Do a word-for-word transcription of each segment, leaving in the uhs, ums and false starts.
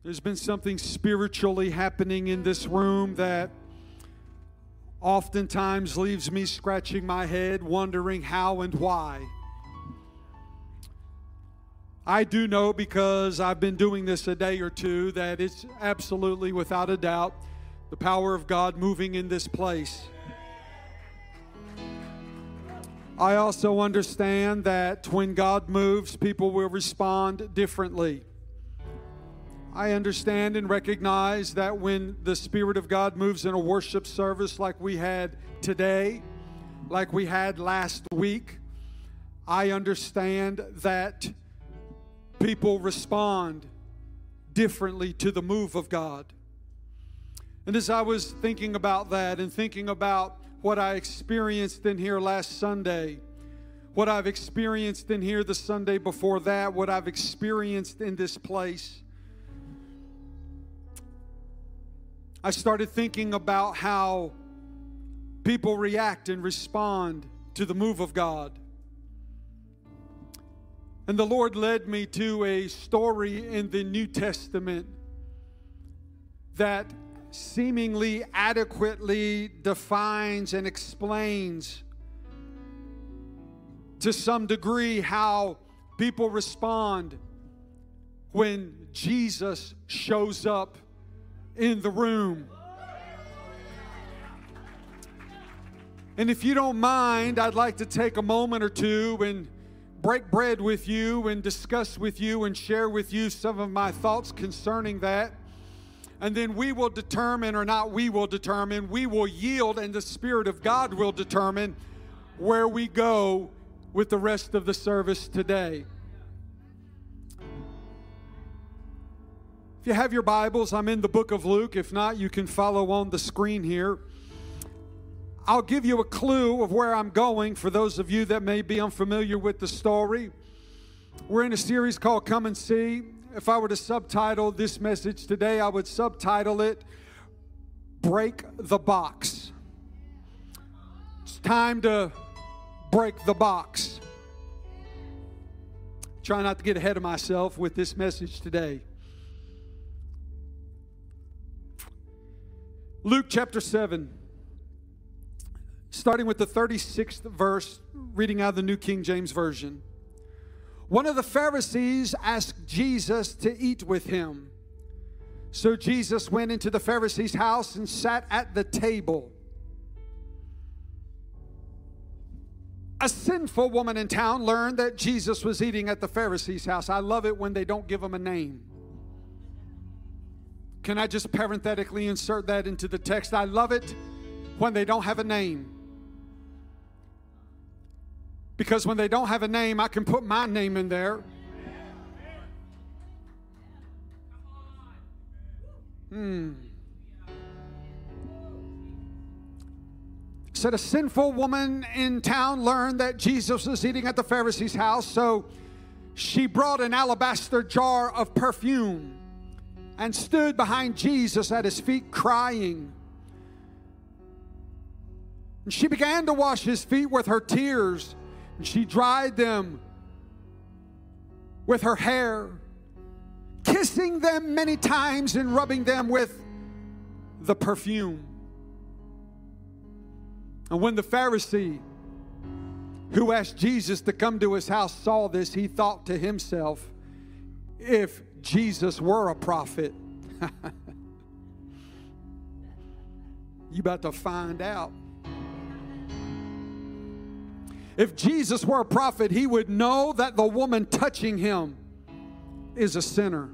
There's been something spiritually happening in this room that oftentimes leaves me scratching my head, wondering how and why. I do know, because I've been doing this a day or two, that it's absolutely, without a doubt, the power of God moving in this place. I also understand that when God moves, people will respond differently. I understand and recognize that when the Spirit of God moves in a worship service like we had today, like we had last week, I understand that people respond differently to the move of God. And as I was thinking about that and thinking about what I experienced in here last Sunday, what I've experienced in here the Sunday before that, what I've experienced in this place, I started thinking about how people react and respond to the move of God. And the Lord led me to a story in the New Testament that seemingly adequately defines and explains to some degree how people respond when Jesus shows up in the room. And if you don't mind, I'd like to take a moment or two and break bread with you and discuss with you and share with you some of my thoughts concerning that. And then we will determine, or not we will determine, we will yield, and the Spirit of God will determine where we go with the rest of the service today. If you have your Bibles, I'm in the book of Luke. If not, you can follow on the screen here. I'll give you a clue of where I'm going for those of you that may be unfamiliar with the story. We're in a series called Come and See. If I were to subtitle this message today, I would subtitle it, Break the Box. It's time to break the box. Try not to get ahead of myself with this message today. Luke chapter seven, starting with the thirty-sixth verse, reading out of the New King James Version. One of the Pharisees asked Jesus to eat with him. So Jesus went into the Pharisee's house and sat at the table. A sinful woman in town learned that Jesus was eating at the Pharisee's house. I love it when they don't give him a name. Can I just parenthetically insert that into the text? I love it when they don't have a name. Because when they don't have a name, I can put my name in there. Hmm. Said a sinful woman in town learned that Jesus was eating at the Pharisee's house, so she brought an alabaster jar of perfume and stood behind Jesus at his feet crying. And she began to wash his feet with her tears, and she dried them with her hair, kissing them many times and rubbing them with the perfume. And when the Pharisee who asked Jesus to come to his house saw this, he thought to himself, if Jesus were a prophet, you about to find out. If Jesus were a prophet, he would know that the woman touching him is a sinner.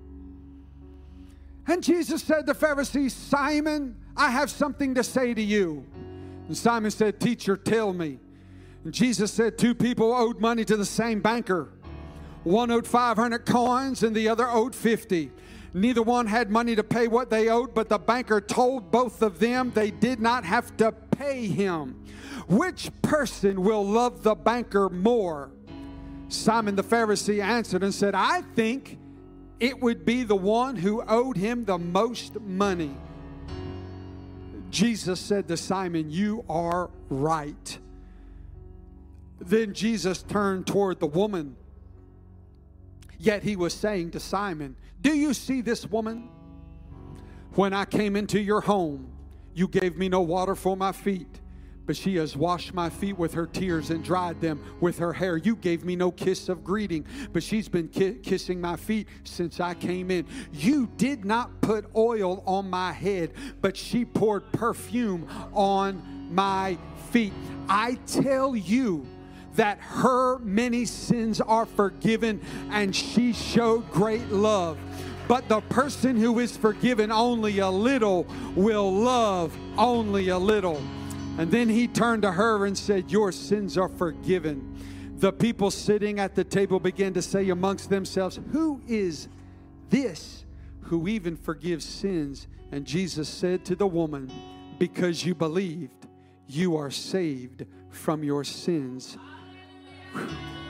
And Jesus said to the Pharisee, Simon, I have something to say to you. And Simon said, Teacher, tell me. And Jesus said, two people owed money to the same banker. One owed five hundred coins and the other owed fifty. Neither one had money to pay what they owed, but the banker told both of them they did not have to pay him. Which person will love the banker more? Simon the Pharisee answered and said, I think it would be the one who owed him the most money. Jesus said to Simon, you are right. Then Jesus turned toward the woman. Yet he was saying to Simon, do you see this woman? When I came into your home, you gave me no water for my feet, but she has washed my feet with her tears and dried them with her hair. You gave me no kiss of greeting, but she's been ki- kissing my feet since I came in. You did not put oil on my head, but she poured perfume on my feet. I tell you that her many sins are forgiven, and she showed great love. But the person who is forgiven only a little will love only a little. And then he turned to her and said, your sins are forgiven. The people sitting at the table began to say amongst themselves, who is this who even forgives sins? And Jesus said to the woman, because you believed, you are saved from your sins. Whew.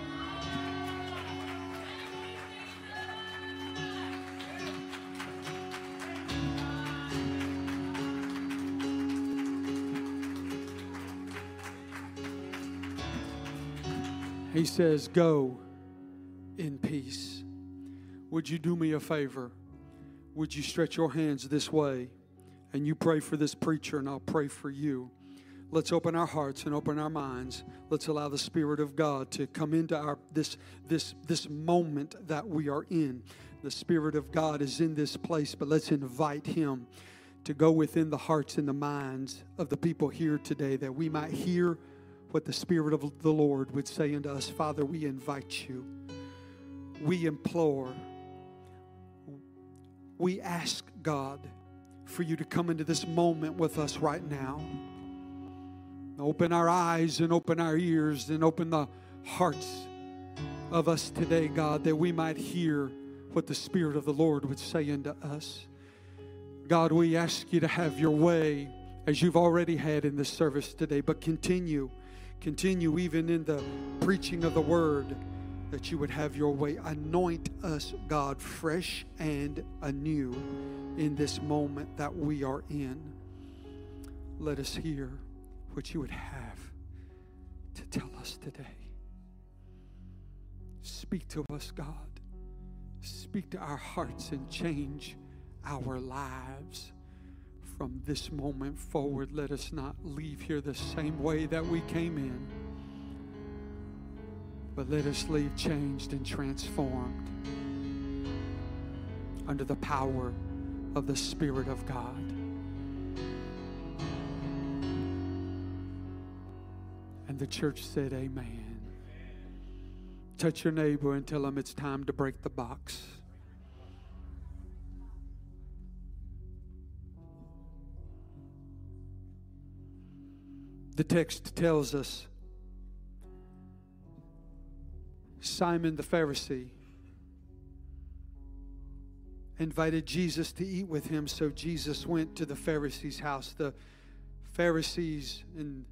He says, go in peace. Would you do me a favor? Would you stretch your hands this way? And you pray for this preacher, and I'll pray for you. Let's open our hearts and open our minds. Let's allow the Spirit of God to come into our this this this moment that we are in. The Spirit of God is in this place, but let's invite Him to go within the hearts and the minds of the people here today, that we might hear what the Spirit of the Lord would say unto us. Father, we invite you. We implore. We ask, God, for you to come into this moment with us right now. Open our eyes and open our ears and open the hearts of us today, God, that we might hear what the Spirit of the Lord would say unto us. God, we ask you to have your way as you've already had in this service today, but continue. Continue even in the preaching of the word, that you would have your way. Anoint us, God, fresh and anew in this moment that we are in. Let us hear what you would have to tell us today. Speak to us, God. Speak to our hearts and change our lives. From this moment forward, let us not leave here the same way that we came in, but let us leave changed and transformed under the power of the Spirit of God. And the church said, amen. Touch your neighbor and tell them it's time to break the box. The text tells us Simon the Pharisee invited Jesus to eat with him, so Jesus went to the Pharisee's house. The Pharisees in,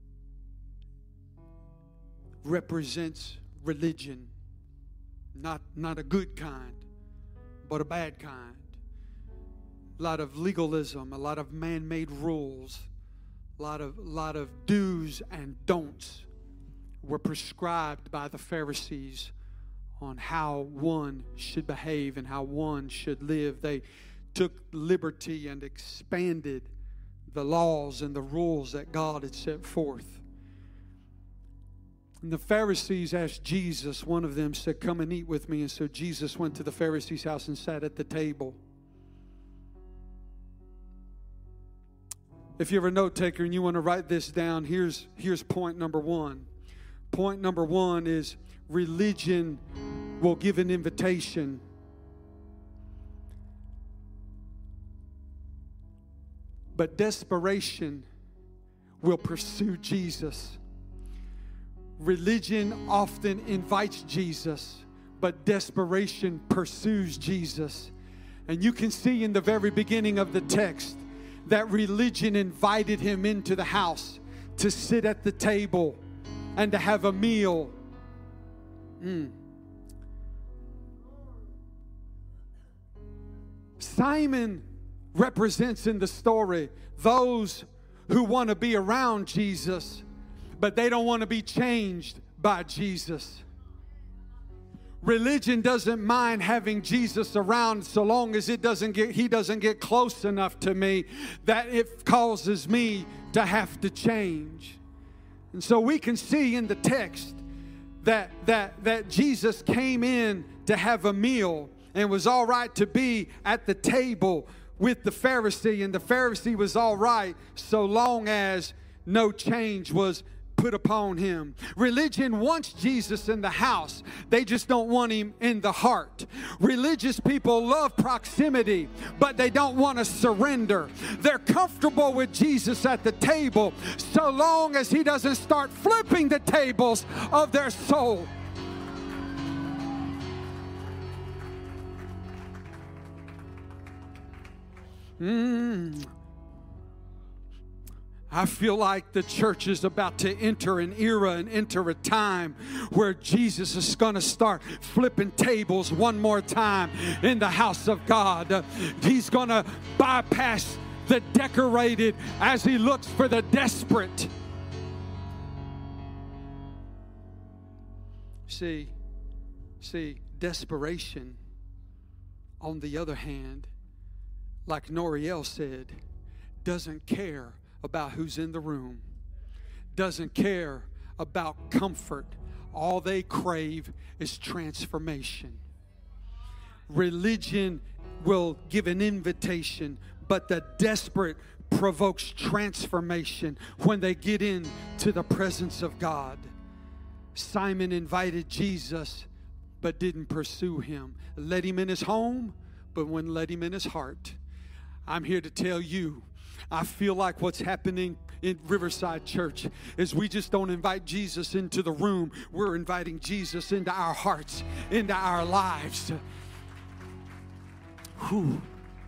represents religion, not, not a good kind, but a bad kind. A lot of legalism, a lot of man-made rules. A lot of, lot of do's and don'ts were prescribed by the Pharisees on how one should behave and how one should live. They took liberty and expanded the laws and the rules that God had set forth. And the Pharisees asked Jesus, one of them said, come and eat with me. And so Jesus went to the Pharisee's house and sat at the table. If you're a note taker and you want to write this down, here's, here's point number one. Point number one is religion will give an invitation, but desperation will pursue Jesus. Religion often invites Jesus, but desperation pursues Jesus. And you can see in the very beginning of the text that religion invited him into the house to sit at the table and to have a meal. Mm. Simon represents in the story those who want to be around Jesus, but they don't want to be changed by Jesus. Religion doesn't mind having Jesus around so long as it doesn't get, he doesn't get close enough to me that it causes me to have to change. And so we can see in the text that, that, that Jesus came in to have a meal and was all right to be at the table with the Pharisee. And the Pharisee was all right so long as no change was put upon him. Religion wants Jesus in the house. They just don't want him in the heart. Religious people love proximity, but they don't want to surrender. They're comfortable with Jesus at the table so long as he doesn't start flipping the tables of their soul. Mm. I feel like the church is about to enter an era and enter a time where Jesus is going to start flipping tables one more time in the house of God. He's going to bypass the decorated as he looks for the desperate. See, see, desperation, on the other hand, like Noriel said, doesn't care about who's in the room, doesn't care about comfort. All they crave is transformation. Religion will give an invitation, but the desperate provokes transformation when they get into the presence of God. Simon invited Jesus, but didn't pursue him. Let him in his home, but wouldn't let him in his heart. I'm here to tell you, I feel like what's happening in Riverside Church is we just don't invite Jesus into the room. We're inviting Jesus into our hearts, into our lives. Whew.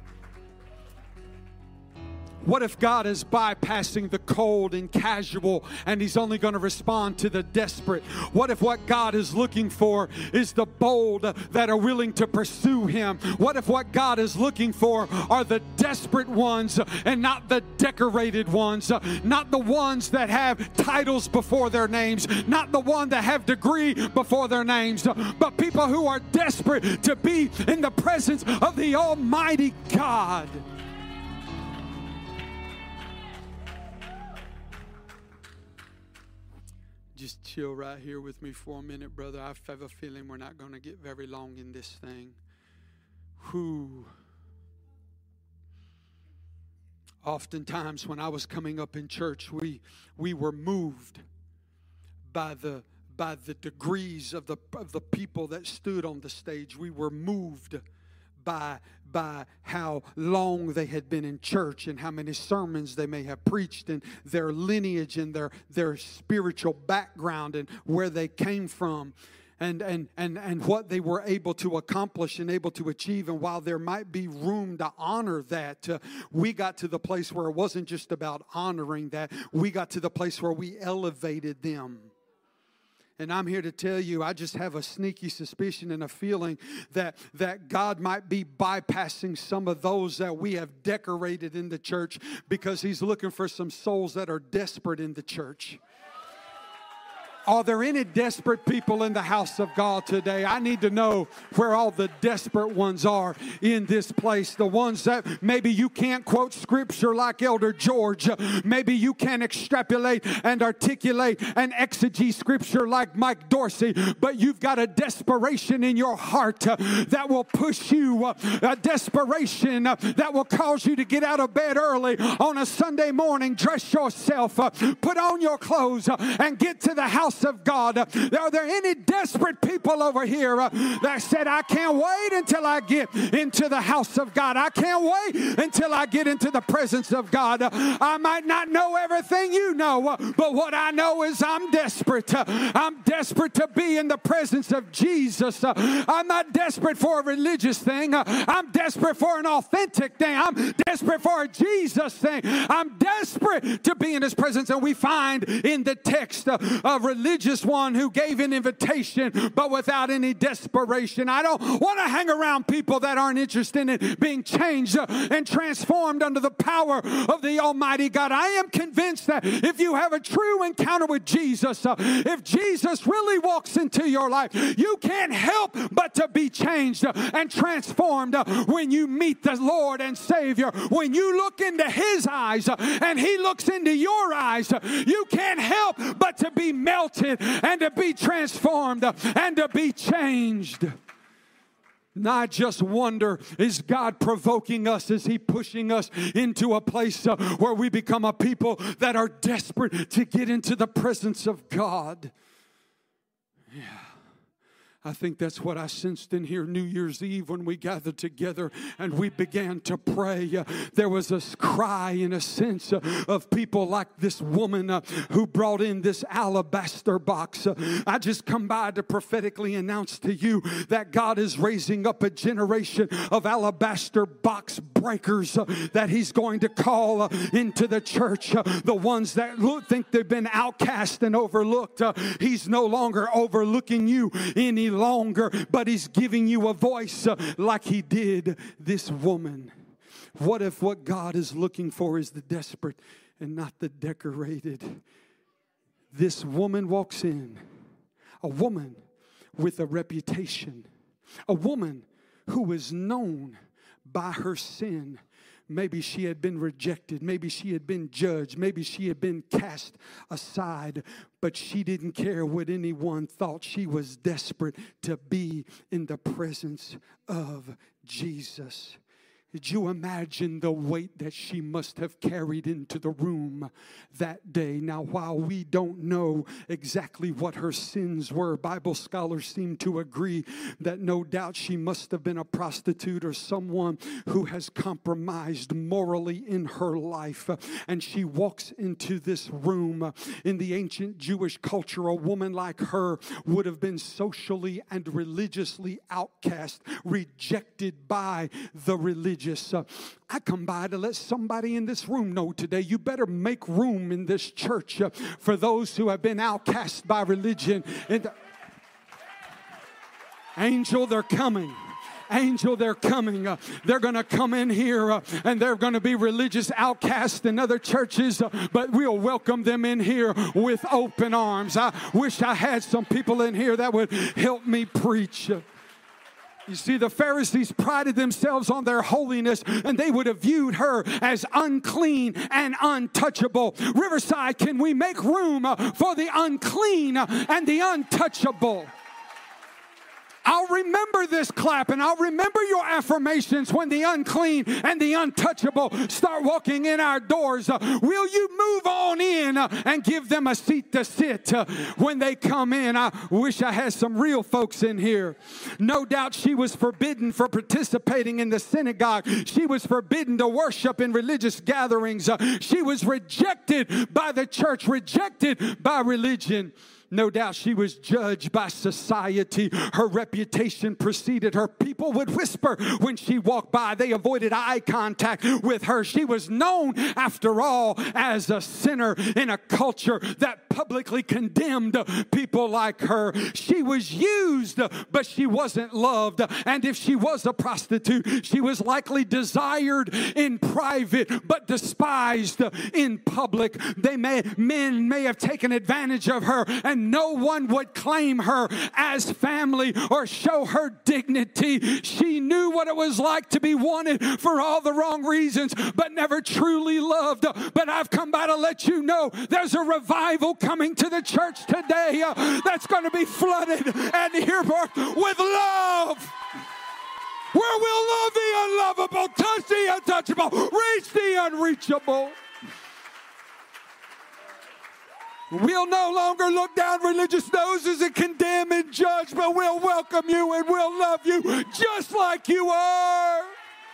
What if God is bypassing the cold and casual and he's only going to respond to the desperate? What if what God is looking for is the bold that are willing to pursue him? What if what God is looking for are the desperate ones and not the decorated ones, not the ones that have titles before their names, not the one that have degree before their names, but people who are desperate to be in the presence of the Almighty God? Just chill right here with me for a minute, brother. I have a feeling we're not going to get very long in this thing. Who? Oftentimes when I was coming up in church, we we were moved by the by the degrees of the of the people that stood on the stage. We were moved by by how long they had been in church and how many sermons they may have preached and their lineage and their their spiritual background and where they came from and and and and what they were able to accomplish and able to achieve. And while there might be room to honor that, uh, we got to the place where it wasn't just about honoring that. We got to the place where we elevated them. And I'm here to tell you, I just have a sneaky suspicion and a feeling that, that God might be bypassing some of those that we have decorated in the church because he's looking for some souls that are desperate in the church. Are there any desperate people in the house of God today? I need to know where all the desperate ones are in this place. The ones that maybe you can't quote scripture like Elder George. Maybe you can't extrapolate and articulate and exegete scripture like Mike Dorsey. But you've got a desperation in your heart uh, that will push you. Uh, a desperation uh, that will cause you to get out of bed early on a Sunday morning, dress yourself, uh, put on your clothes, uh, and get to the house of God. Are there any desperate people over here uh, that said, I can't wait until I get into the house of God. I can't wait until I get into the presence of God. Uh, I might not know everything you know, uh, but what I know is I'm desperate. Uh, I'm desperate to be in the presence of Jesus. Uh, I'm not desperate for a religious thing. Uh, I'm desperate for an authentic thing. I'm desperate for a Jesus thing. I'm desperate to be in his presence. And we find in the text uh, of religion religious one who gave an invitation but without any desperation. I don't want to hang around people that aren't interested in being changed and transformed under the power of the Almighty God. I am convinced that if you have a true encounter with Jesus, uh, if Jesus really walks into your life, you can't help but to be changed uh, and transformed uh, when you meet the Lord and Savior. When you look into His eyes uh, and He looks into your eyes, uh, you can't help but to be melted and to be transformed uh, and to be changed. And I just wonder, is God provoking us? Is He pushing us into a place uh, where we become a people that are desperate to get into the presence of God? Yeah. I think that's what I sensed in here New Year's Eve when we gathered together and we began to pray. Uh, there was a cry in a sense uh, of people like this woman uh, who brought in this alabaster box. Uh, I just come by to prophetically announce to you that God is raising up a generation of alabaster box breakers uh, that He's going to call uh, into the church. Uh, the ones that look, think they've been outcast and overlooked. Uh, he's no longer overlooking you any longer, but He's giving you a voice uh, like He did this woman. What if what God is looking for is the desperate and not the decorated? This woman walks in, a woman with a reputation, a woman who was known by her sin. Maybe she had been rejected. Maybe she had been judged. Maybe she had been cast aside. But she didn't care what anyone thought. She was desperate to be in the presence of Jesus. Did you imagine the weight that she must have carried into the room that day? Now, while we don't know exactly what her sins were, Bible scholars seem to agree that no doubt she must have been a prostitute or someone who has compromised morally in her life. And she walks into this room. In the ancient Jewish culture, a woman like her would have been socially and religiously outcast, rejected by the religious. Uh, I come by to let somebody in this room know today, you better make room in this church uh, for those who have been outcast by religion. And the, Angel, they're coming. Angel, they're coming. Uh, they're going to come in here uh, and they're going to be religious outcasts in other churches, uh, but we'll welcome them in here with open arms. I wish I had some people in here that would help me preach. Uh, You see, the Pharisees prided themselves on their holiness, and they would have viewed her as unclean and untouchable. Riverside, can we make room for the unclean and the untouchable? I'll remember this clap, and I'll remember your affirmations when the unclean and the untouchable start walking in our doors. Uh, will you move on in uh, and give them a seat to sit uh, when they come in? I wish I had some real folks in here. No doubt she was forbidden for participating in the synagogue. She was forbidden to worship in religious gatherings. Uh, she was rejected by the church, rejected by religion. No doubt she was judged by society. Her reputation preceded her. People would whisper when she walked by. They avoided eye contact with her. She was known, after all, as a sinner in a culture that publicly condemned people like her. She was used, but she wasn't loved. And if she was a prostitute, she was likely desired in private, but despised in public. They may, men may have taken advantage of her, and no one would claim her as family or show her dignity. She knew what it was like to be wanted for all the wrong reasons, but never truly loved. But I've come by to let you know there's a revival coming to the church today uh, that's going to be flooded and earmarked with love. Where we'll love the unlovable, touch the untouchable, reach the unreachable. We'll no longer look down religious noses and condemn and judge, but we'll welcome you and we'll love you just like you are.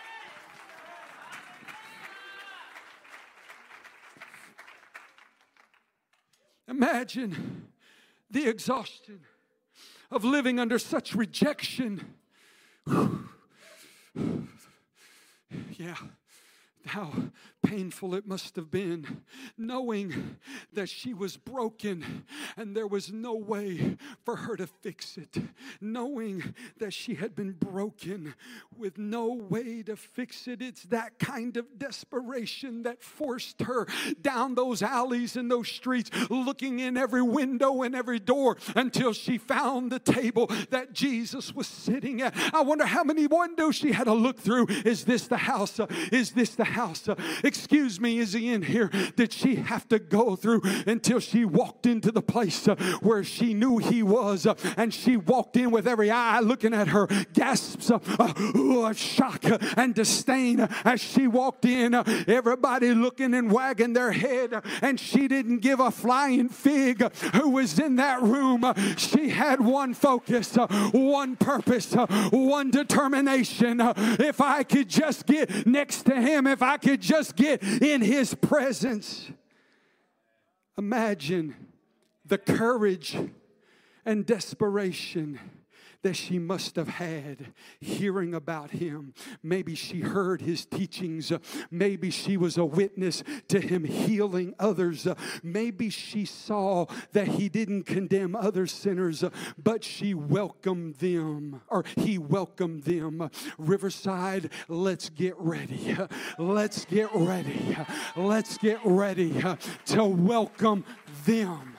Imagine the exhaustion of living under such rejection. Yeah. How painful it must have been, knowing that she was broken and there was no way for her to fix it. Knowing that she had been broken with no way to fix it. It's that kind of desperation that forced her down those alleys and those streets, looking in every window and every door until she found the table that Jesus was sitting at. I wonder how many windows she had to look through. Is this the house? Uh, is this the house? Uh, excuse me, is he in here? Did she have to go through until she walked into the place uh, where she knew he was? Uh, and she walked in with every eye looking at her, gasps uh, uh, of shock uh, and disdain uh, as she walked in. Uh, everybody looking and wagging their head. Uh, and she didn't give a flying fig uh, who was in that room. Uh, she had one focus, uh, one purpose, uh, one determination. Uh, if I could just get next to him, if I could just get in his presence. Imagine the courage and desperation that she must have had hearing about him. Maybe she heard his teachings. Maybe she was a witness to him healing others. Maybe she saw that he didn't condemn other sinners, but she welcomed them, or he welcomed them. Riverside, let's get ready. Let's get ready. Let's get ready to welcome them.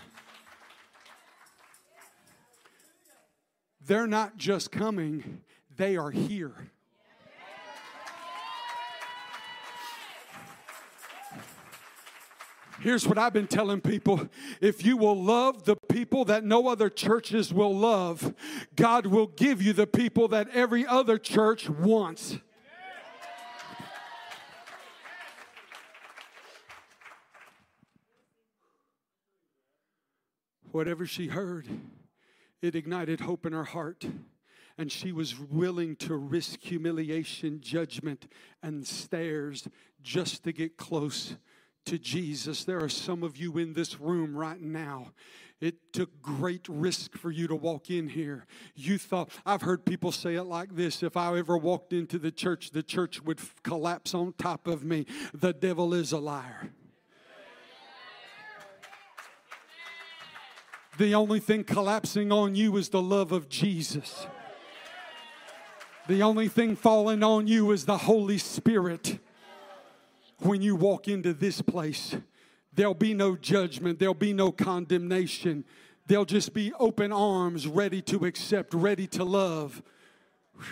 They're not just coming, they are here. Here's what I've been telling people. If you will love the people that no other churches will love, God will give you the people that every other church wants. Whatever she heard, it ignited hope in her heart, and she was willing to risk humiliation, judgment, and stares just to get close to Jesus. There are some of you in this room right now. It took great risk for you to walk in here. You thought, I've heard people say it like this: if I ever walked into the church, the church would collapse on top of me. The devil is a liar. The only thing collapsing on you is the love of Jesus. The only thing falling on you is the Holy Spirit. When you walk into this place, there'll be no judgment. There'll be no condemnation. There'll just be open arms, ready to accept, ready to love. Whew.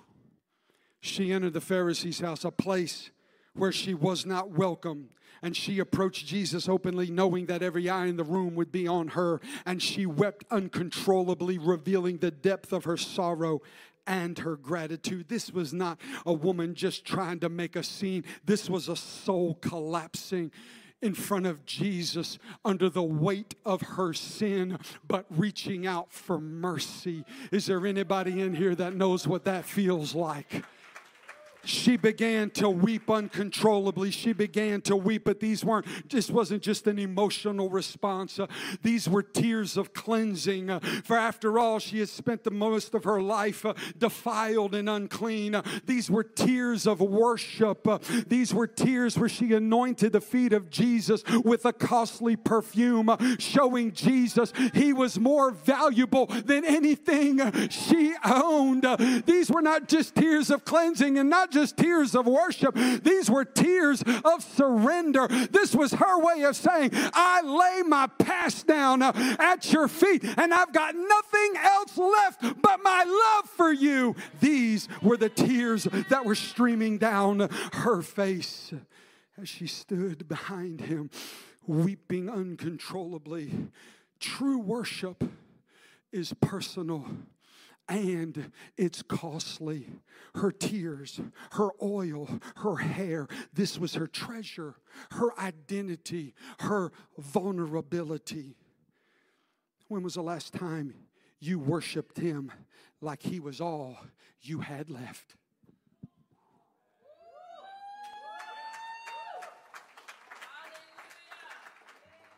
She entered the Pharisee's house, a place where she was not welcome. And she approached Jesus openly, knowing that every eye in the room would be on her. And she wept uncontrollably, revealing the depth of her sorrow and her gratitude. This was not a woman just trying to make a scene. This was a soul collapsing in front of Jesus under the weight of her sin, but reaching out for mercy. Is there anybody in here that knows what that feels like? She began to weep uncontrollably. She began to weep, but these weren't, this wasn't just an emotional response. Uh, these were tears of cleansing. Uh, for after all, she had spent the most of her life uh, defiled and unclean. Uh, these were tears of worship. Uh, these were tears where she anointed the feet of Jesus with a costly perfume, uh, showing Jesus he was more valuable than anything uh, she owned. Uh, these were not just tears of cleansing and not just tears of worship. These were tears of surrender. This was her way of saying, I lay my past down uh, at your feet, and I've got nothing else left but my love for you. These were the tears that were streaming down her face as she stood behind him, weeping uncontrollably. True worship is personal. And it's costly. Her tears, her oil, her hair. This was her treasure, her identity, her vulnerability. When was the last time you worshiped him like he was all you had left?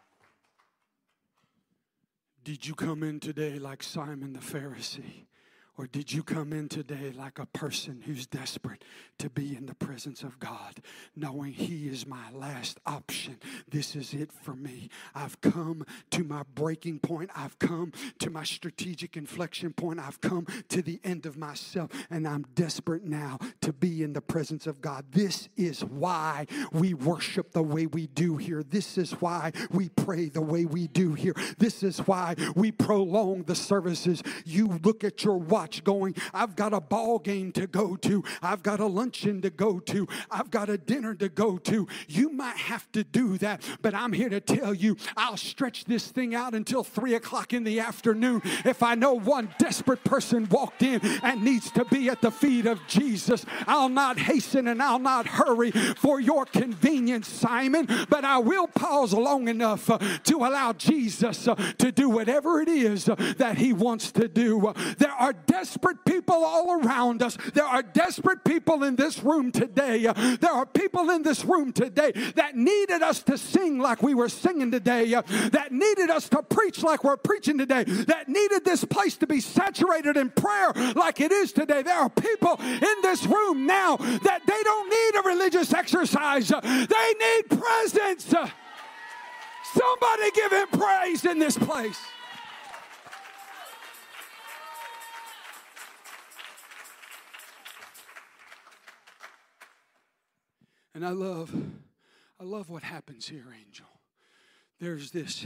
Did you come in today like Simon the Pharisee, Or did you come in today like a person who's desperate to be in the presence of God, knowing He is my last option? This is it for me. I've come to my breaking point. I've come to my strategic inflection point. I've come to the end of myself, and I'm desperate now to be in the presence of God. This is why we worship the way we do here. This is why we pray the way we do here. This is why we prolong the services. You look at your watch going, I've got a ball game to go to. I've got a luncheon to go to. I've got a dinner to go to. You might have to do that, but I'm here to tell you, I'll stretch this thing out until three o'clock in the afternoon if I know one desperate person walked in and needs to be at the feet of Jesus. I'll not hasten and I'll not hurry for your convenience, Simon, but I will pause long enough uh, to allow Jesus uh, to do whatever it is uh, that He wants to do. Uh, there are desperate people all around us. There are desperate people in this room today. Uh, there are people in this room today that needed us to sing like we were singing today, uh, that needed us to preach like we're preaching today, that needed this place to be saturated in prayer like it is today. There are people in this room now that they don't need a religious exercise. Uh, they need presence. Uh, somebody give Him praise in this place. And I love, I love what happens here, Angel. There's this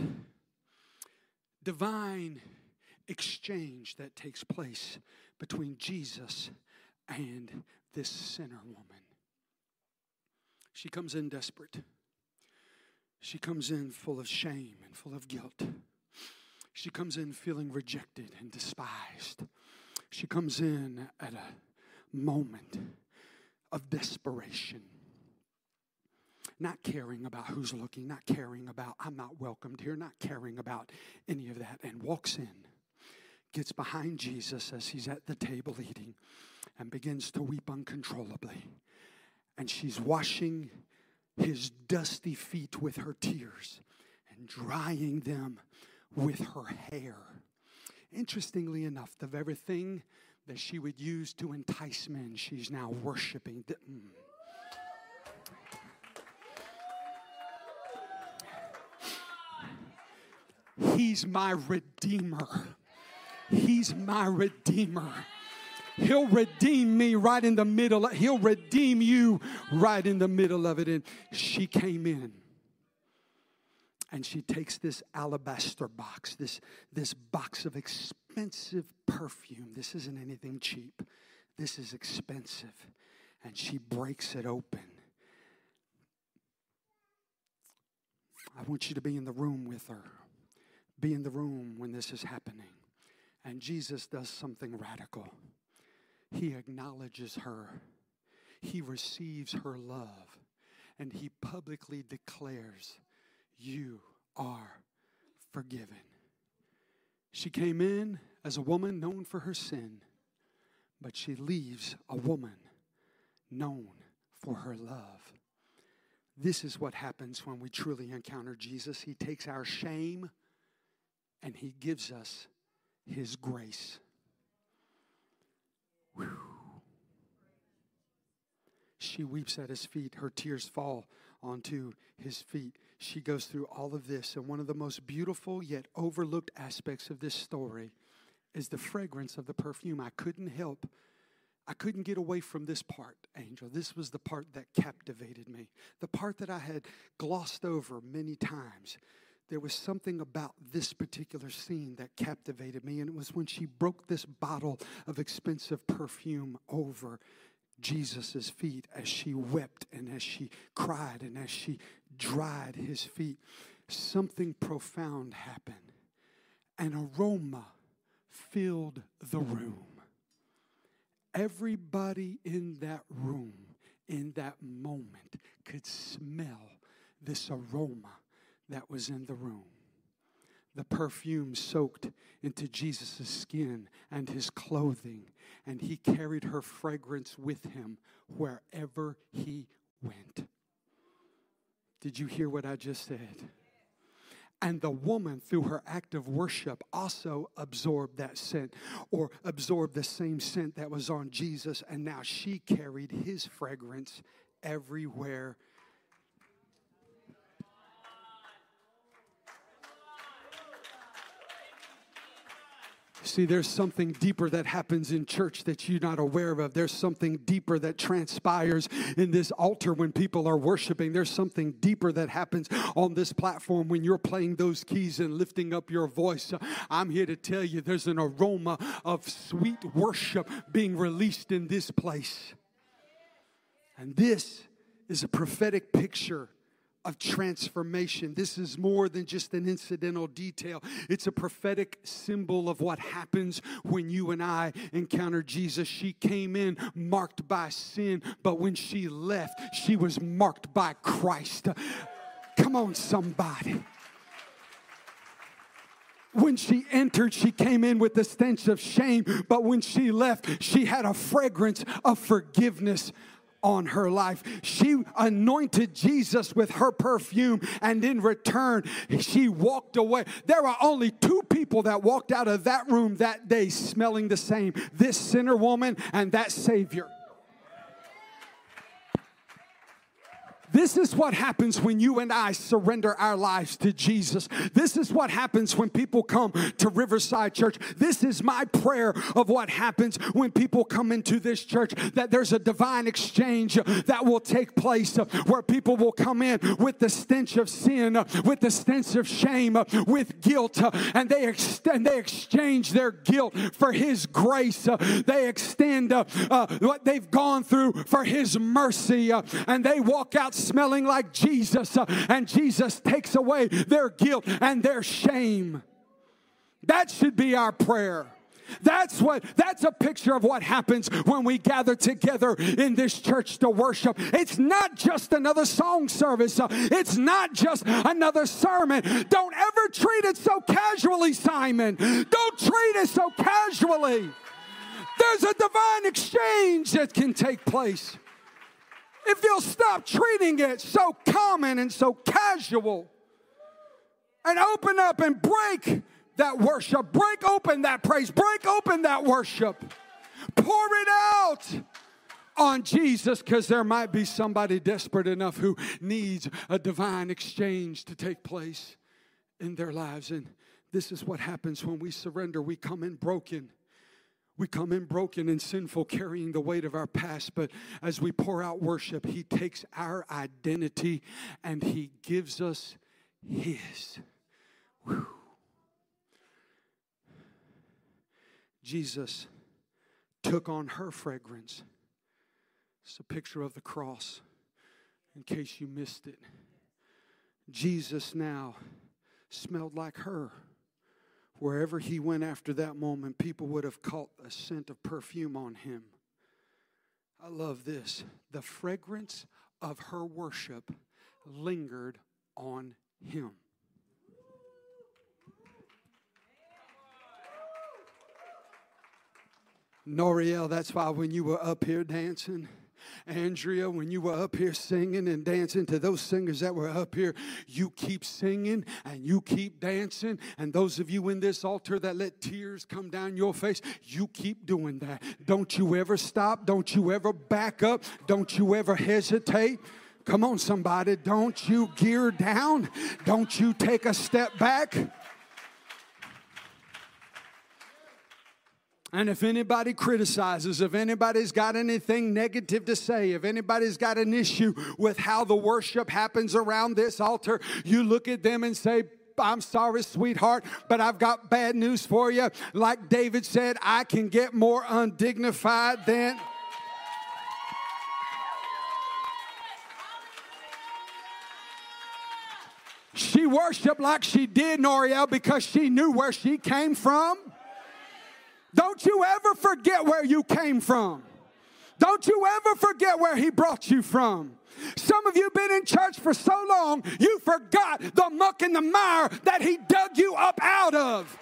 divine exchange that takes place between Jesus and this sinner woman. She comes in desperate. She comes in full of shame and full of guilt. She comes in feeling rejected and despised. She comes in at a moment of desperation. Not caring about who's looking, not caring about I'm not welcomed here, not caring about any of that, and walks in, gets behind Jesus as He's at the table eating, and begins to weep uncontrollably. And she's washing His dusty feet with her tears and drying them with her hair. Interestingly enough, the very thing that she would use to entice men, she's now worshiping. Mm. He's my Redeemer. He's my Redeemer. He'll redeem me right in the middle. He'll redeem you right in the middle of it. And she came in. And she takes this alabaster box, this, this box of expensive perfume. This isn't anything cheap. This is expensive. And she breaks it open. I want you to be in the room with her. Be in the room when this is happening. And Jesus does something radical. He acknowledges her. He receives her love. And He publicly declares, you are forgiven. She came in as a woman known for her sin, but she leaves a woman known for her love. This is what happens when we truly encounter Jesus. He takes our shame and He gives us His grace. Whew. She weeps at His feet. Her tears fall onto His feet. She goes through all of this. And one of the most beautiful yet overlooked aspects of this story is the fragrance of the perfume. I couldn't help. I couldn't get away from this part, Angel. This was the part that captivated me. The part that I had glossed over many times. There was something about this particular scene that captivated me, and it was when she broke this bottle of expensive perfume over Jesus' feet as she wept and as she cried and as she dried His feet. Something profound happened. An aroma filled the room. Everybody in that room, in that moment, could smell this aroma that was in the room. The perfume soaked into Jesus' skin and His clothing, and He carried her fragrance with Him wherever He went. Did you hear what I just said? And the woman, through her act of worship, also absorbed that scent, or absorbed the same scent that was on Jesus, and now she carried his fragrance everywhere. See, there's something deeper that happens in church that you're not aware of. There's something deeper that transpires in this altar when people are worshiping. There's something deeper that happens on this platform when you're playing those keys and lifting up your voice. I'm here to tell you there's an aroma of sweet worship being released in this place. And this is a prophetic picture of transformation. This is more than just an incidental detail. It's a prophetic symbol of what happens when you and I encounter Jesus. She came in marked by sin, but when she left, she was marked by Christ. Come on, somebody. When she entered, she came in with the stench of shame, but when she left, she had a fragrance of forgiveness on her life. She anointed Jesus with her perfume, and in return, she walked away. There are only two people that walked out of that room that day smelling the same: this sinner woman and that Savior. This is what happens when you and I surrender our lives to Jesus. This is what happens when people come to Riverside Church. This is my prayer of what happens when people come into this church, that there's a divine exchange that will take place where people will come in with the stench of sin, with the stench of shame, with guilt, and they extend, they exchange their guilt for His grace. They extend uh, uh, what they've gone through for His mercy, uh, and they walk out smelling like Jesus, uh, and Jesus takes away their guilt and their shame. That should be our prayer. That's what, that's a picture of what happens when we gather together in this church to worship. It's not just another song service. Uh, it's not just another sermon. Don't ever treat it so casually, Simon. Don't treat it so casually. There's a divine exchange that can take place. If you'll stop treating it so common and so casual, and open up and break that worship, break open that praise, break open that worship, pour it out on Jesus, because there might be somebody desperate enough who needs a divine exchange to take place in their lives. And this is what happens when we surrender. We come in broken. We come in broken and sinful, carrying the weight of our past. But as we pour out worship, He takes our identity and He gives us His. Whew. Jesus took on her fragrance. It's a picture of the cross, in case you missed it. Jesus now smelled like her. Wherever He went after that moment, people would have caught a scent of perfume on Him. I love this. The fragrance of her worship lingered on Him. Noriel, that's why when you were up here dancing, Andrea, when you were up here singing and dancing, to those singers that were up here, you keep singing and you keep dancing. And those of you in this altar that let tears come down your face, you keep doing that. Don't you ever stop. Don't you ever back up. Don't you ever hesitate. Come on, somebody. Don't you gear down. Don't you take a step back. And if anybody criticizes, if anybody's got anything negative to say, if anybody's got an issue with how the worship happens around this altar, you look at them and say, I'm sorry, sweetheart, but I've got bad news for you. Like David said, I can get more undignified than... She worshiped like she did, Noriel, because she knew where she came from. Don't you ever forget where you came from. Don't you ever forget where He brought you from. Some of you have been in church for so long, you forgot the muck and the mire that He dug you up out of.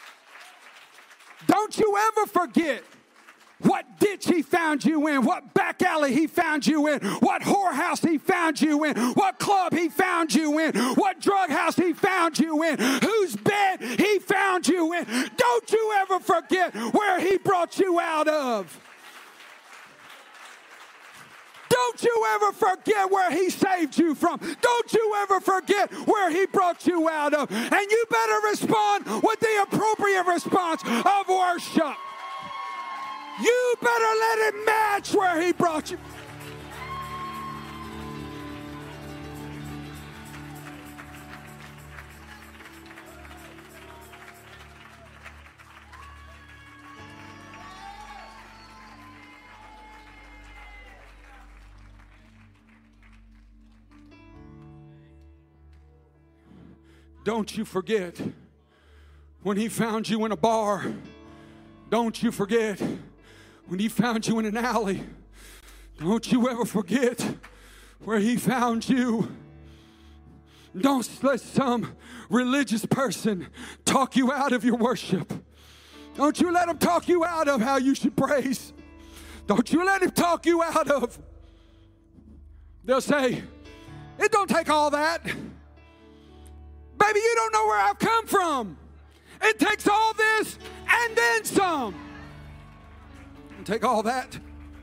Don't you ever forget what ditch He found you in, what back back alley he found you in, what whorehouse he found you in, what club he found you in, what drug house he found you in, whose bed he found you in. Don't you ever forget where he brought you out of. Don't you ever forget where he saved you from. Don't you ever forget where he brought you out of. And you better respond with the appropriate response of worship. You better let it match where he brought you. Don't you forget when he found you in a bar. Don't you forget when he found you in an alley. Don't you ever forget where he found you. Don't let some religious person talk you out of your worship. Don't you let him talk you out of how you should praise. Don't you let him talk you out of. They'll say, it don't take all that. Baby, you don't know where I've come from. It takes all this and then some. And take all that.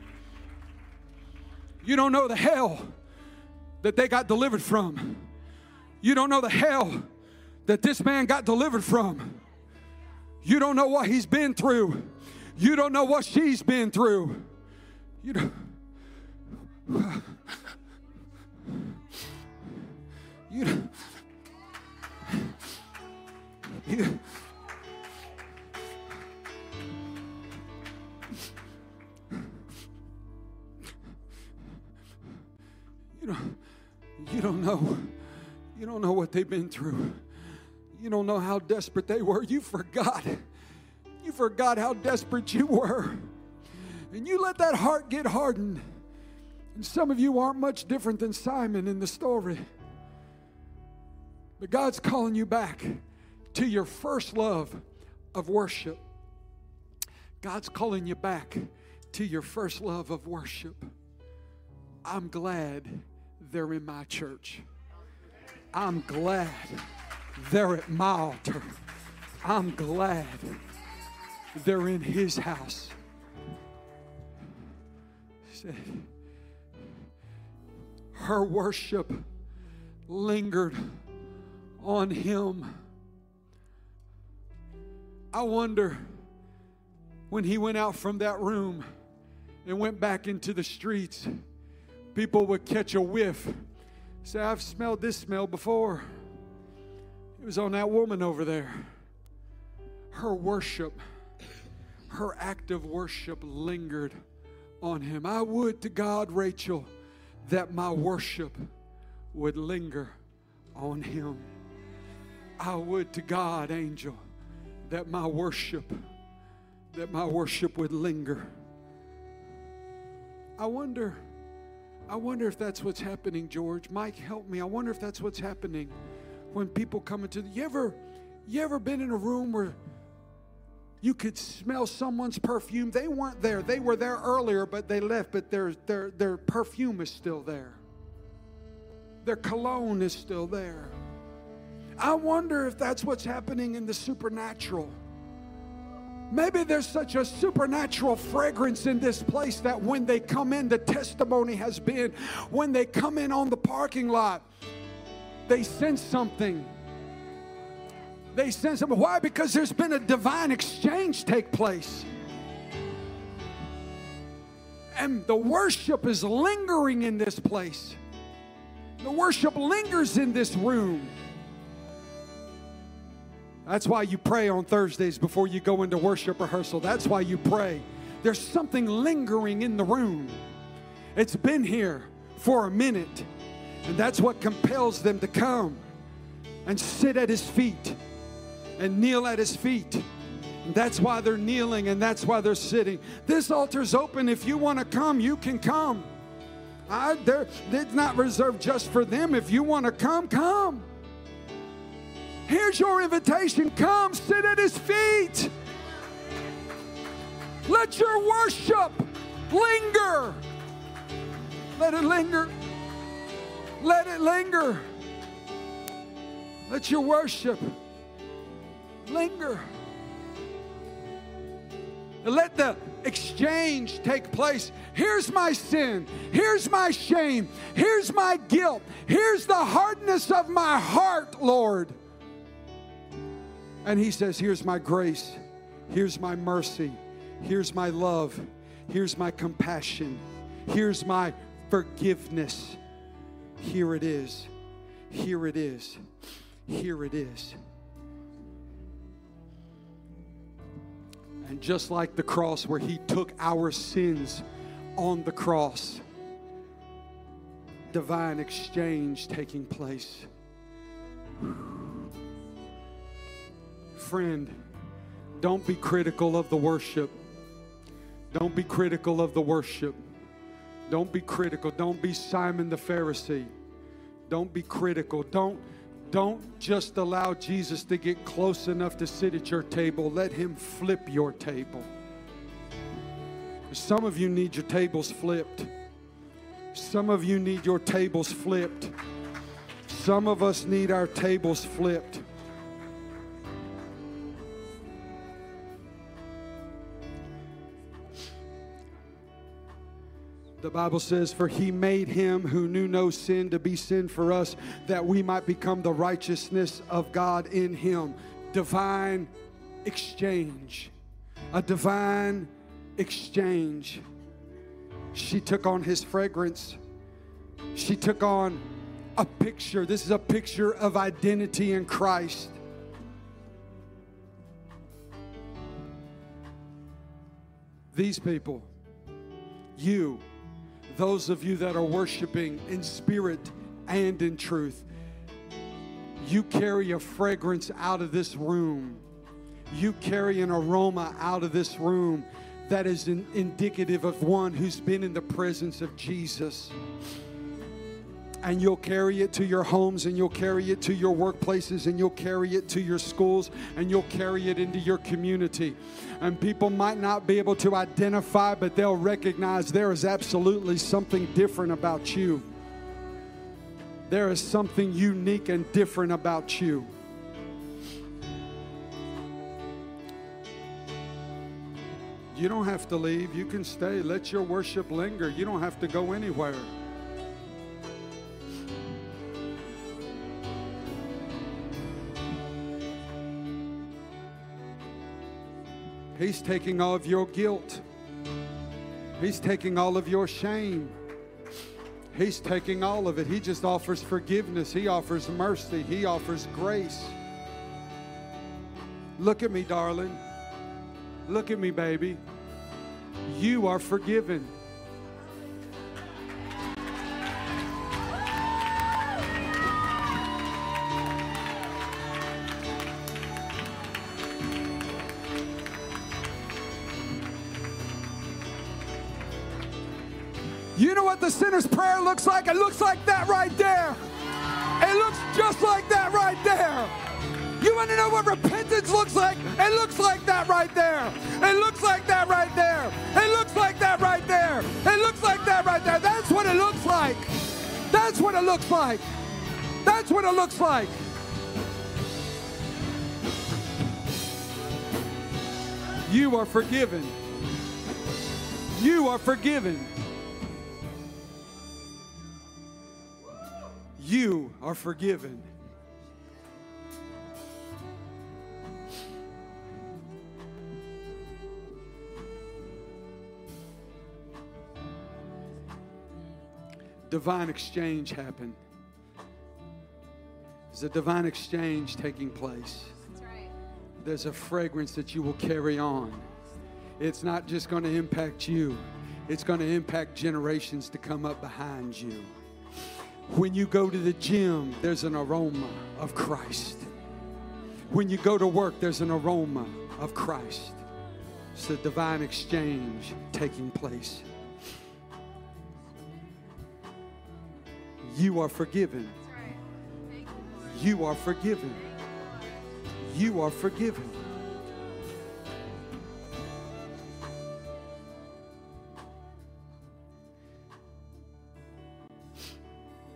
You don't know the hell that they got delivered from. You don't know the hell that this man got delivered from. You don't know what he's been through. You don't know what she's been through. You don't. You don't. You, you don't, you don't know. You don't know what they've been through. You don't know how desperate they were. You forgot. You forgot how desperate you were. And you let that heart get hardened. And some of you aren't much different than Simon in the story. But God's calling you back to your first love of worship. God's calling you back to your first love of worship. I'm glad they're in my church. I'm glad they're at my altar. I'm glad they're in his house. He said, her worship lingered on him. I wonder when he went out from that room and went back into the streets, people would catch a whiff. Say, I've smelled this smell before. It was on that woman over there. Her worship, her act of worship lingered on him. I would to God, Rachel, that my worship would linger on him. I would to God, Angel, that my worship, that my worship would linger. I wonder, I wonder if that's what's happening, George. Mike, help me. I wonder if that's what's happening when people come into the, you ever, you ever been in a room where you could smell someone's perfume? They weren't there. They were there earlier, but they left, but their, their, their perfume is still there. Their cologne is still there. I wonder if that's what's happening in the supernatural. Maybe there's such a supernatural fragrance in this place that when they come in, the testimony has been, when they come in on the parking lot, they sense something. They sense something. Why? Because there's been a divine exchange take place. And the worship is lingering in this place. The worship lingers in this room. That's why you pray on Thursdays before you go into worship rehearsal. That's why you pray. There's something lingering in the room. It's been here for a minute. And that's what compels them to come and sit at his feet and kneel at his feet. And that's why they're kneeling and that's why they're sitting. This altar's open. If you want to come, you can come. I, it's not reserved just for them. If you want to come, come. Here's your invitation. Come sit at his feet. Let your worship linger. Let it linger. Let it linger. Let your worship linger. Let the exchange take place. Here's my sin. Here's my shame. Here's my guilt. Here's the hardness of my heart, Lord. And He says, here's my grace. Here's my mercy. Here's my love. Here's my compassion. Here's my forgiveness. Here it is. Here it is. Here it is. And just like the cross where He took our sins on the cross, divine exchange taking place. Friend, don't be critical of the worship. Don't be critical of the worship. Don't be critical. Don't be Simon the Pharisee. Don't be critical. Don't Don't just allow Jesus to get close enough to sit at your table. Let Him flip your table. Some of you need your tables flipped. Some of you need your tables flipped. Some of us need our tables flipped. The Bible says, for He made Him who knew no sin to be sin for us, that we might become the righteousness of God in Him. Divine exchange. A divine exchange. She took on His fragrance. She took on a picture. This is a picture of identity in Christ. These people, you, those of you that are worshiping in spirit and in truth, you carry a fragrance out of this room. You carry an aroma out of this room that is in, indicative of one who's been in the presence of Jesus. And you'll carry it to your homes, and you'll carry it to your workplaces, and you'll carry it to your schools, and you'll carry it into your community. And people might not be able to identify, but they'll recognize there is absolutely something different about you. There is something unique and different about you. You don't have to leave. You can stay. Let your worship linger. You don't have to go anywhere. He's taking all of your guilt. He's taking all of your shame. He's taking all of it. He just offers forgiveness. He offers mercy. He offers grace. Look at me, darling. Look at me, baby. You are forgiven. You know what the sinner's prayer looks like? It looks like that right there. It looks just like that right there. You want to know what repentance looks like? It looks like that right there. It looks like that right there. It looks like that right there. It looks like that right there. That's what it looks like. That's what it looks like. That's what it looks like. You are forgiven. You are forgiven. You are forgiven. Divine exchange happened. There's a divine exchange taking place. That's right. There's a fragrance that you will carry on. It's not just going to impact you. It's going to impact generations to come up behind you. When you go to the gym, there's an aroma of Christ. When you go to work, there's an aroma of Christ. It's a divine exchange taking place. You are forgiven. That's right. Thank you, Lord. You are forgiven. You are forgiven.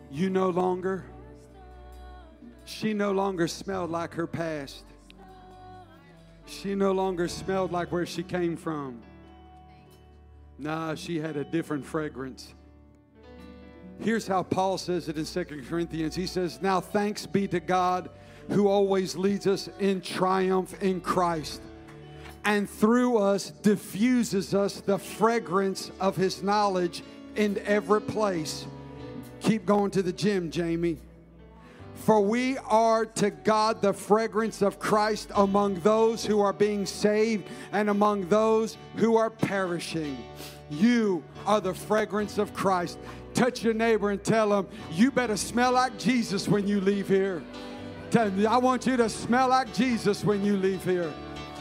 You no longer, she no longer smelled like her past. She no longer smelled like where she came from. Nah, she had a different fragrance. Here's how Paul says it in Second Corinthians. He says, now thanks be to God who always leads us in triumph in Christ, and through us diffuses us the fragrance of his knowledge in every place. Keep going to the gym, Jamie. For we are to God the fragrance of Christ among those who are being saved and among those who are perishing. You are the fragrance of Christ. Touch your neighbor and tell him, you better smell like Jesus when you leave here. Tell him, I want you to smell like Jesus when you leave here.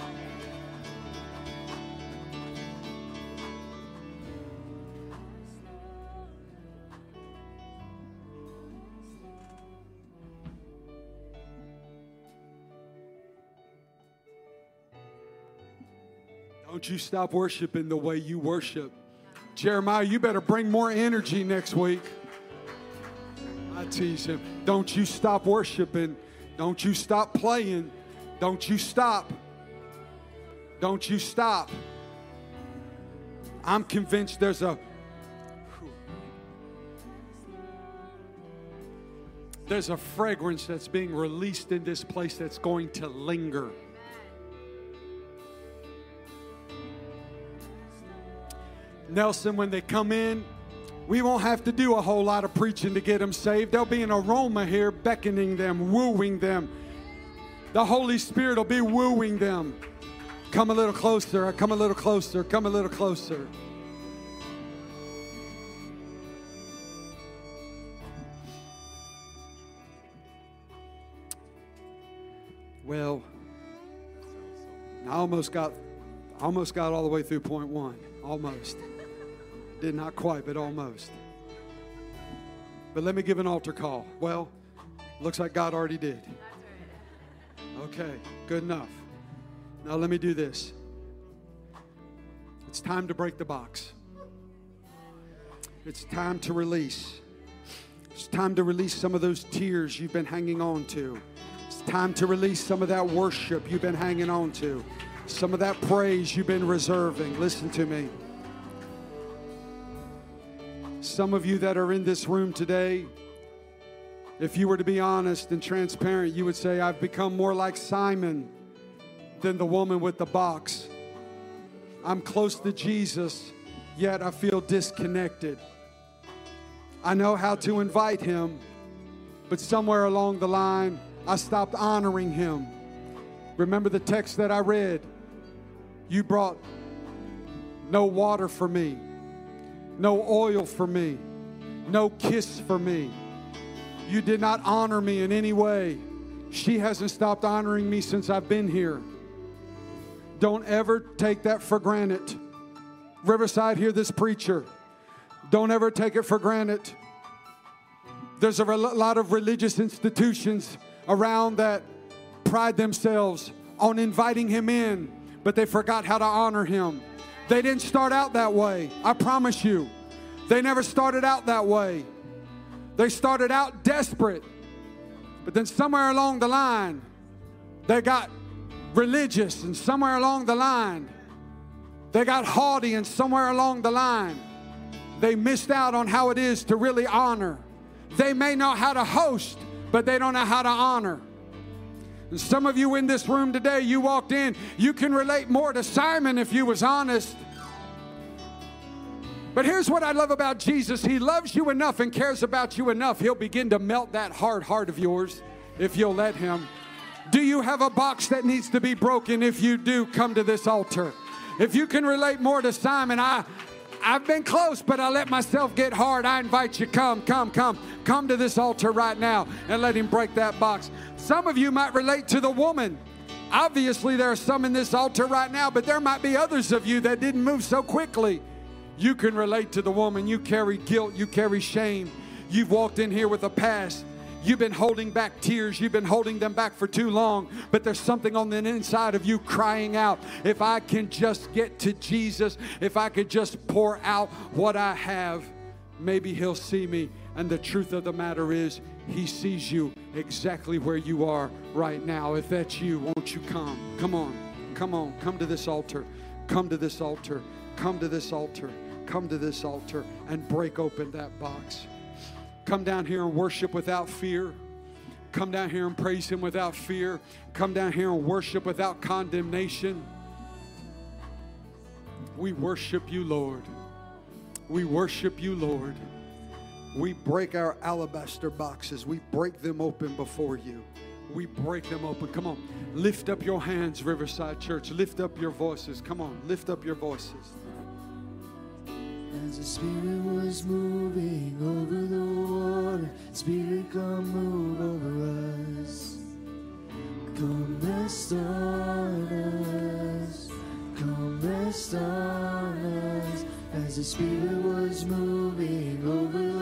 Don't you stop worshiping the way you worship. Jeremiah, you better bring more energy next week. I tease him. Don't you stop worshiping. Don't you stop playing. Don't you stop. Don't you stop. I'm convinced there's a there's a fragrance that's being released in this place that's going to linger. Nelson, when they come in, we won't have to do a whole lot of preaching to get them saved. There'll be an aroma here beckoning them, wooing them. The Holy Spirit will be wooing them. Come a little closer, come a little closer, come a little closer. Well, I almost got, almost got all the way through point one. Almost. Did not quite, but almost. But let me give an altar call. Well, looks like God already did. Okay, good enough. Now let me do this. It's time to break the box. It's time to release. It's time to release some of those tears you've been hanging on to. It's time to release some of that worship you've been hanging on to. Some of that praise you've been reserving. Listen to me. Some of you that are in this room today, if you were to be honest and transparent, you would say, I've become more like Simon than the woman with the box. I'm close to Jesus, yet I feel disconnected. I know how to invite him, but somewhere along the line, I stopped honoring him. Remember the text that I read? You brought no water for me, no oil for me, no kiss for me. You did not honor me in any way. She hasn't stopped honoring me since I've been here. Don't ever take that for granted. Riverside, hear this preacher. Don't ever take it for granted. There's a lot of religious institutions around that pride themselves on inviting him in, but they forgot how to honor him. They didn't start out that way. I promise you. They never started out that way. They started out desperate, but then somewhere along the line, they got religious, and somewhere along the line, they got haughty, and somewhere along the line, they missed out on how it is to really honor. They may know how to host, but they don't know how to honor. And some of you in this room today, you walked in, you can relate more to Simon if you was honest. But here's what I love about Jesus. He loves you enough and cares about you enough. He'll begin to melt that hard heart of yours if you'll let him. Do you have a box that needs to be broken? If you do, come to this altar. If you can relate more to Simon, I, I've been close, but I let myself get hard. I invite you, come, come, come. Come to this altar right now and let him break that box. Some of you might relate to the woman. Obviously, there are some in this altar right now, but there might be others of you that didn't move so quickly. You can relate to the woman. You carry guilt. You carry shame. You've walked in here with a past. You've been holding back tears. You've been holding them back for too long. But there's something on the inside of you crying out, if I can just get to Jesus, if I could just pour out what I have, maybe he'll see me And the truth of the matter is, He sees you exactly where you are right now. If that's you, won't you come? Come on. Come on. Come to this altar. Come to this altar. Come to this altar. Come to this altar and break open that box. Come down here and worship without fear. Come down here and praise Him without fear. Come down here and worship without condemnation. We worship You, Lord. We worship You, Lord. We break our alabaster boxes. We break them open before You. We break them open. Come on. Lift up your hands, Riverside Church. Lift up your voices. Come on. Lift up your voices. As the Spirit was moving over the water, Spirit, come move over us. Come rest on us. Come rest on us. As the Spirit was moving over the